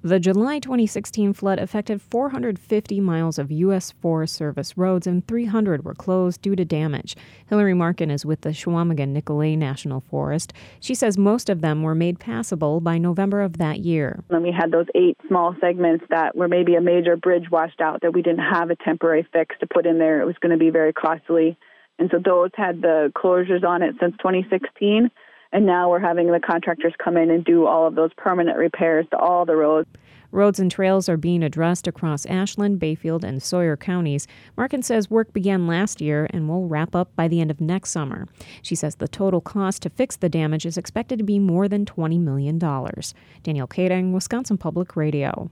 The July 2016 flood affected 450 miles of U.S. Forest Service roads and 300 were closed due to damage. Hillary Markin is with the Chequamegon-Nicolet National Forest. She says most of them were made passable by November of that year. And we had those 8 small segments that were maybe a major bridge washed out that we didn't have a temporary fix to put in there. It was going to be very costly. And so those had the closures on it since 2016. And now we're having the contractors come in and do all of those permanent repairs to all the roads. Roads and trails are being addressed across Ashland, Bayfield, and Sawyer counties. Markin says work began last year and will wrap up by the end of next summer. She says the total cost to fix the damage is expected to be more than $20 million. Danielle Kading, Wisconsin Public Radio.